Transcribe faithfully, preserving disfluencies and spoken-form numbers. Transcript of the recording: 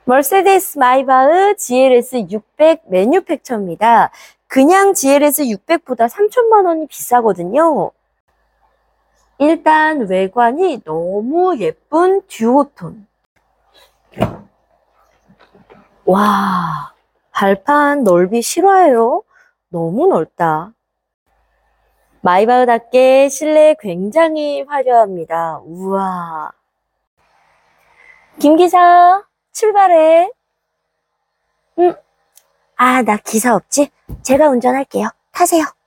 머세데스 마이바흐 지엘에스 육백 매뉴팩처입니다. 그냥 지엘에스 육백보다 삼천만 원이 비싸거든요. 일단 외관이 너무 예쁜 듀오톤. 와, 발판 넓이 실화예요. 너무 넓다. 마이바흐답게 실내 굉장히 화려합니다. 우와. 김기사, 출발해. 응. 아, 나 기사 없지? 제가 운전할게요. 타세요.